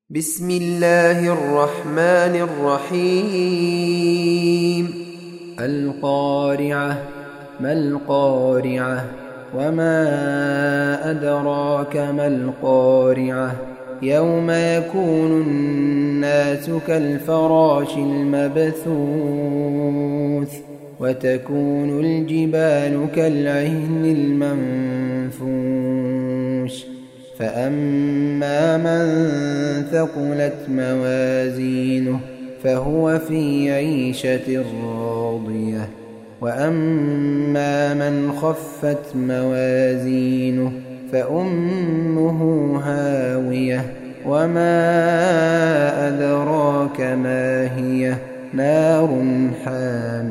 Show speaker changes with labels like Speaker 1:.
Speaker 1: بسم الله الرحمن الرحيم
Speaker 2: القارعة. ما القارعة؟ وما أدراك ما القارعة؟ يوم يكون الناس كالفراش المبثوث وتكون الجبال كالعهن المنفوش فأما من ثقلت موازينه فهو في عيشة راضية وأما من خفت موازينه فأمه هاوية وما أدراك ما هي نار حامية